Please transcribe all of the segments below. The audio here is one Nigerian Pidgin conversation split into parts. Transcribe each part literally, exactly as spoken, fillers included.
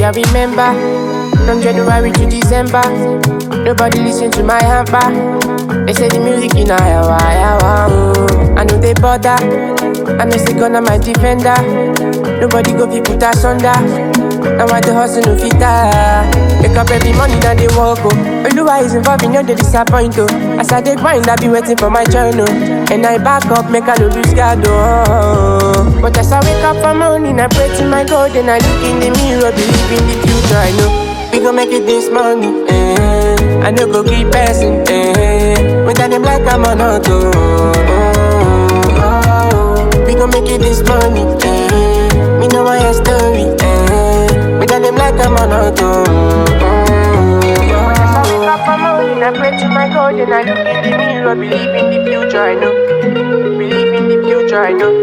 I remember. From January to December, nobody listen to my hamper. They say the music in a yawa, yawa, oh. I know they bother, I know they gonna my defender. Nobody go fi put us under. Now I the hustle no fit die. Wake up every morning and they walk oh. Oluwa is involved in all the disappoint oh. As I dey grind, I be waiting for my turn oh. And I back up, make I no lose guard oh. But as I wake up from morning, I pray to my God. And I look in the mirror, believe in the future, I know we gon' make it this morning, eh. I no go keep passing, eh. We got them like I'm on auto, oh, oh, oh. We gon' make it this morning, eh. Me know my story, eh. We got them like I'm on auto, oh, oh, oh. As I wake up from morning, I pray to my God. And I look in the mirror, believe in the future, I know. Believe in the future, I know.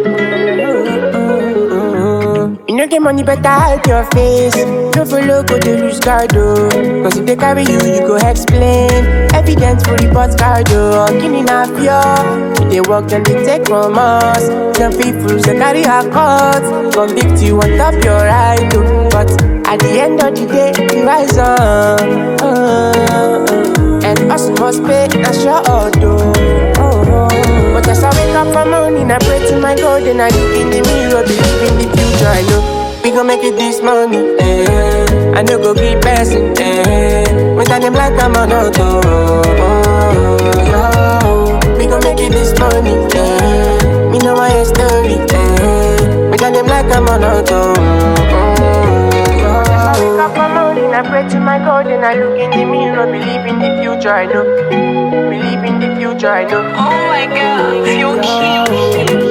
You know get money, better hide your face. No follow, go to lose guard, oh. Cause if they carry you, you go explain. Evidence for report card, oh. Killing a fear. If they work, then they take from us. Some people, they carry our cards. Convict you on top your right, oh. But at the end of the day, you rise up, oh, oh. And us must pay, that's your order, oh, oh. But as I wake up from morning, I pray to my God. And I look in the mirror, believe in the future, I know we gon' make it this morning, eh. I no go keep passing, eh. We got them like I'm on auto, oh, oh, oh. We gon' make it this morning, eh. Me know my story, eh. We got them like I'm on auto, oh, oh, oh. As I wake up from morning, I pray to my God. And I look in the mirror, believe in the future, I know. Believe in the future, I know. Oh my God, you're cute.